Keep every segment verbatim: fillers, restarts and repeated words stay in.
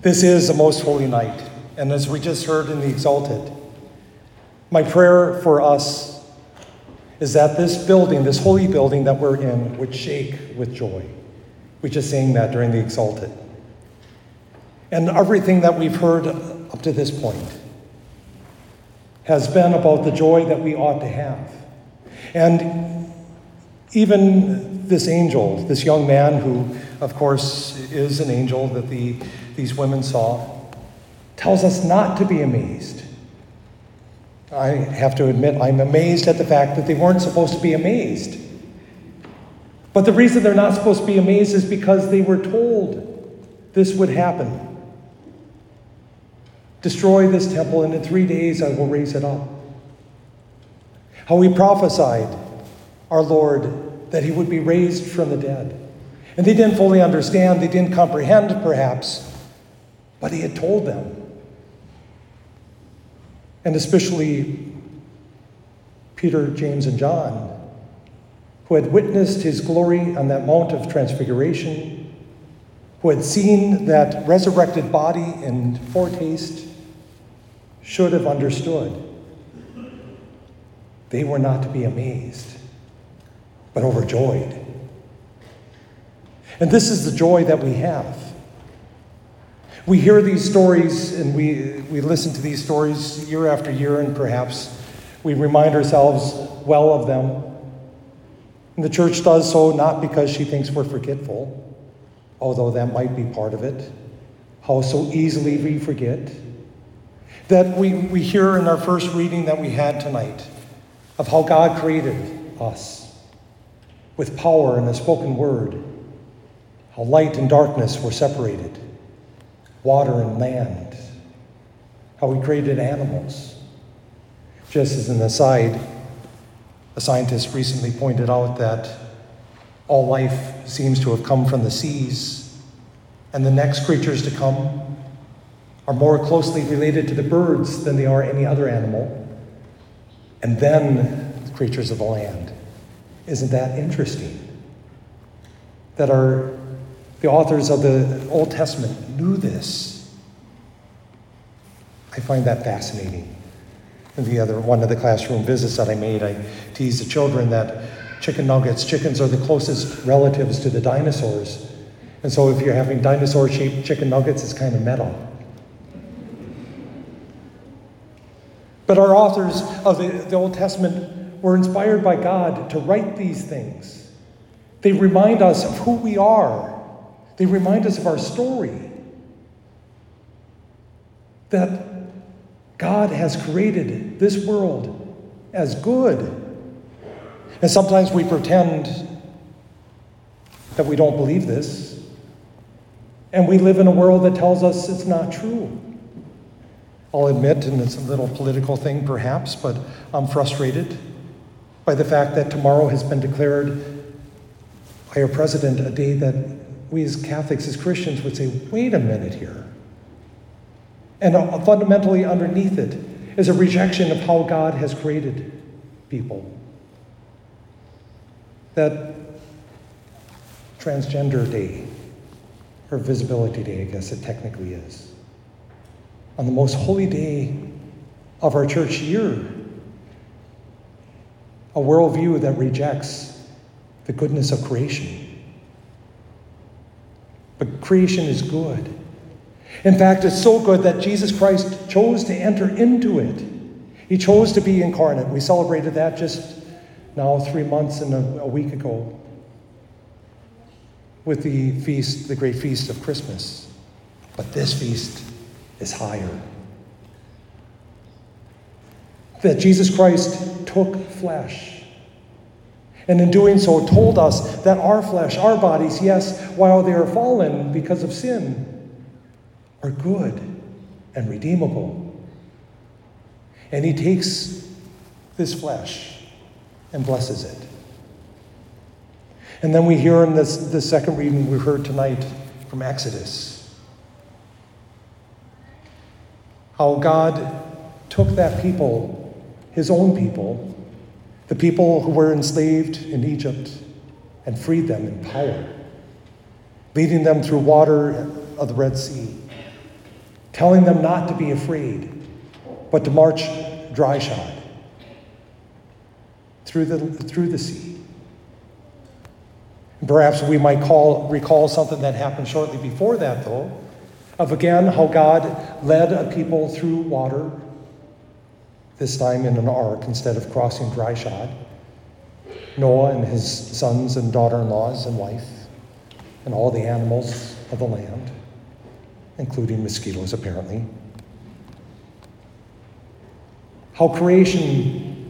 This is a most holy night, and as we just heard in the Exalted, my prayer for us is that this building, this holy building that we're in, would shake with joy. We just sang that during the Exalted. And everything that we've heard up to this point has been about the joy that we ought to have. And even this angel, this young man who, of course, is an angel that the, these women saw, tells us not to be amazed. I have to admit, I'm amazed at the fact that they weren't supposed to be amazed. But the reason they're not supposed to be amazed is because they were told this would happen. Destroy this temple, and in three days I will raise it up. How he prophesied, our Lord, that he would be raised from the dead. And they didn't fully understand, they didn't comprehend perhaps, but he had told them. And especially Peter, James, and John, who had witnessed his glory on that Mount of Transfiguration, who had seen that resurrected body in foretaste, should have understood. They were not to be amazed, but overjoyed. And this is the joy that we have. We hear these stories and we, we listen to these stories year after year, and perhaps we remind ourselves well of them. And the church does so not because she thinks we're forgetful, although that might be part of it. How so easily we forget. That we, we hear in our first reading that we had tonight of how God created us with power and a spoken word, how light and darkness were separated, water and land, how he created animals. Just as an aside, a scientist recently pointed out that all life seems to have come from the seas, and the next creatures to come are more closely related to the birds than they are any other animal, and then the creatures of the land. Isn't that interesting? That our the authors of the Old Testament knew this. I find that fascinating. In the other one of the classroom visits that I made, I teased the children that chicken nuggets, chickens are the closest relatives to the dinosaurs. And so if you're having dinosaur-shaped chicken nuggets, it's kind of meta. But our authors of the, the Old Testament were inspired by God to write these things. They remind us of who we are. They remind us of our story. That God has created this world as good. And sometimes we pretend that we don't believe this. And we live in a world that tells us it's not true. I'll admit, and it's a little political thing perhaps, but I'm frustrated by the fact that tomorrow has been declared by our president a day that we as Catholics, as Christians, would say, wait a minute here. And fundamentally underneath it is a rejection of how God has created people. That transgender day, or visibility day, I guess it technically is, on the most holy day of our church year, a worldview that rejects the goodness of creation. But creation is good. In fact, it's so good that Jesus Christ chose to enter into it. He chose to be incarnate. We celebrated that just now three months and a, a week ago with the feast, the great feast of Christmas. But this feast is higher. That Jesus Christ took flesh. And in doing so, told us that our flesh, our bodies, yes, while they are fallen because of sin, are good and redeemable. And he takes this flesh and blesses it. And then we hear in this, this second reading we heard tonight from Exodus, how God took that people, his own people, the people who were enslaved in Egypt, and freed them in power, leading them through water of the Red Sea, telling them not to be afraid, but to march dry-shod through the, through the sea. And perhaps we might call, recall something that happened shortly before that, though, of again how God led a people through water, this time in an ark instead of crossing dry-shod. Noah and his sons and daughter-in-laws and wife, and all the animals of the land, including mosquitoes, apparently. How creation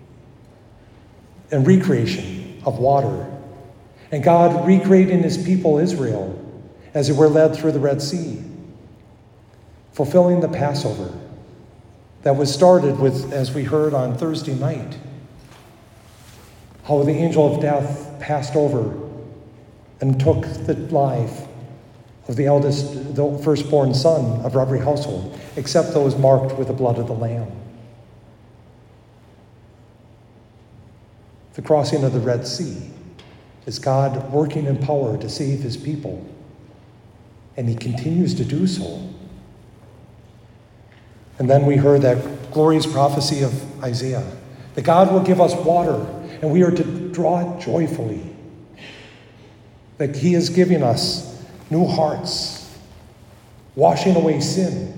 and recreation of water, and God recreating his people Israel as they were led through the Red Sea, fulfilling the Passover that was started with, as we heard on Thursday night, how the angel of death passed over and took the life of the eldest, the firstborn son of every household, except those marked with the blood of the Lamb. The crossing of the Red Sea is God working in power to save his people, and he continues to do so. And then we heard that glorious prophecy of Isaiah, that God will give us water, and we are to draw it joyfully. That he is giving us new hearts, washing away sin.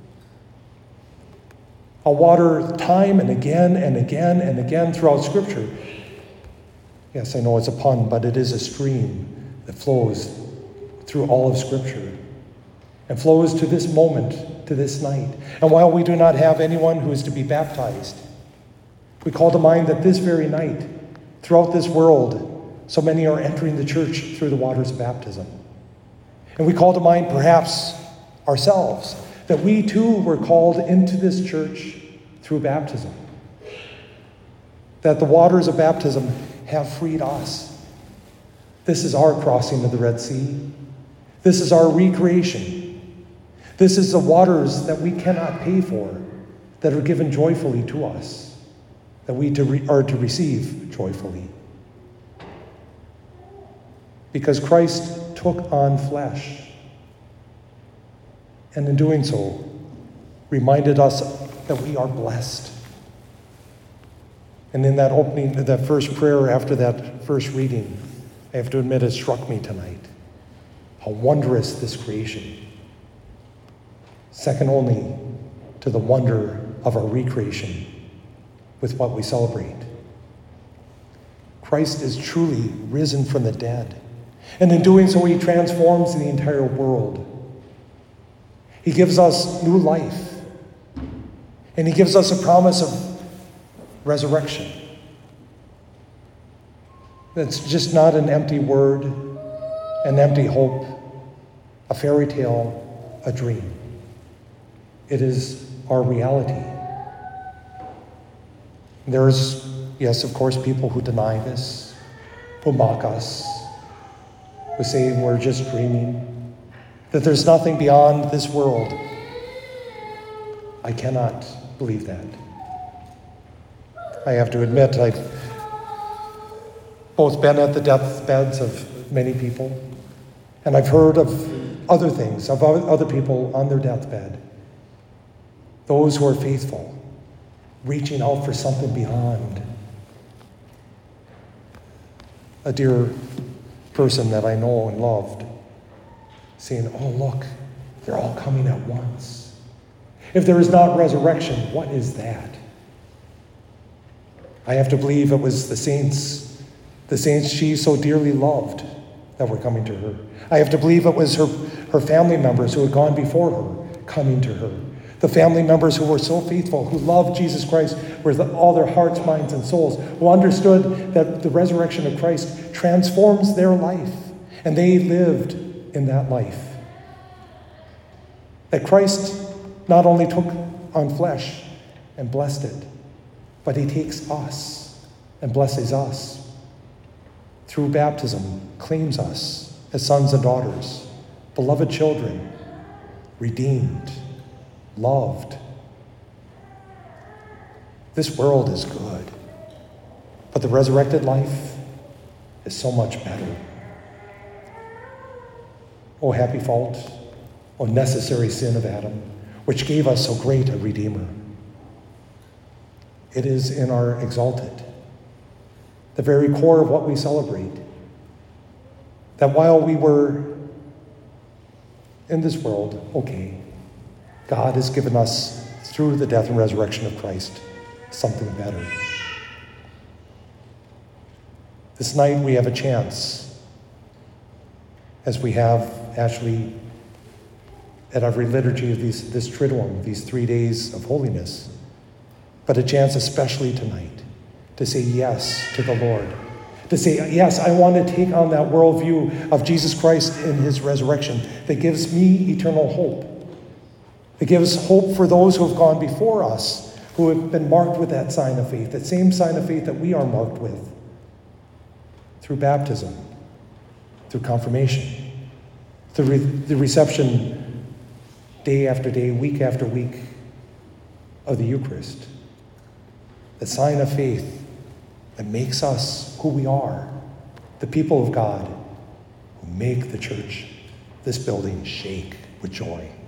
A water time and again and again and again throughout Scripture. Yes, I know it's a pun, but it is a stream that flows through all of Scripture and flows to this moment, to this night. And while we do not have anyone who is to be baptized, we call to mind that this very night, throughout this world, so many are entering the church through the waters of baptism. And we call to mind perhaps ourselves, that we too were called into this church through baptism. That the waters of baptism have freed us. This is our crossing of the Red Sea. This is our recreation. This is the waters that we cannot pay for, that are given joyfully to us, that we to re- are to receive joyfully. Because Christ took on flesh, and in doing so, reminded us that we are blessed. And in that opening, that first prayer after that first reading, I have to admit it struck me tonight. How wondrous this creation. Second only to the wonder of our recreation with what we celebrate. Christ is truly risen from the dead. And in doing so, he transforms the entire world. He gives us new life. And he gives us a promise of resurrection. It's just not an empty word, an empty hope, a fairy tale, a dream. It is our reality. There's, yes, of course, people who deny this, who mock us, who say we're just dreaming, that there's nothing beyond this world. I cannot believe that. I have to admit, I've both been at the deathbeds of many people, and I've heard of other things, of other people on their deathbed. Those who are faithful, reaching out for something beyond. A dear person that I know and loved, saying, oh, look, they're all coming at once. If there is not resurrection, what is that? I have to believe it was the saints, the saints she so dearly loved that were coming to her. I have to believe it was her, her family members who had gone before her coming to her. The family members who were so faithful, who loved Jesus Christ with all their hearts, minds, and souls, who understood that the resurrection of Christ transforms their life, and they lived in that life. That Christ not only took on flesh and blessed it, but he takes us and blesses us. Through baptism, claims us as sons and daughters, beloved children, redeemed, loved. This world is good, but the resurrected life is so much better. Oh, happy fault, oh, necessary sin of Adam, which gave us so great a Redeemer. It is in our exalted, the very core of what we celebrate, that while we were in this world, okay, God has given us, through the death and resurrection of Christ, something better. This night we have a chance, as we have actually at every liturgy of these, this Triduum, these three days of holiness, but a chance especially tonight to say yes to the Lord. To say, yes, I want to take on that worldview of Jesus Christ in his resurrection that gives me eternal hope. That gives hope for those who have gone before us, who have been marked with that sign of faith, that same sign of faith that we are marked with through baptism, through confirmation, through re- the reception day after day, week after week of the Eucharist. The sign of faith that makes us who we are, the people of God who make the church, this building, shake with joy.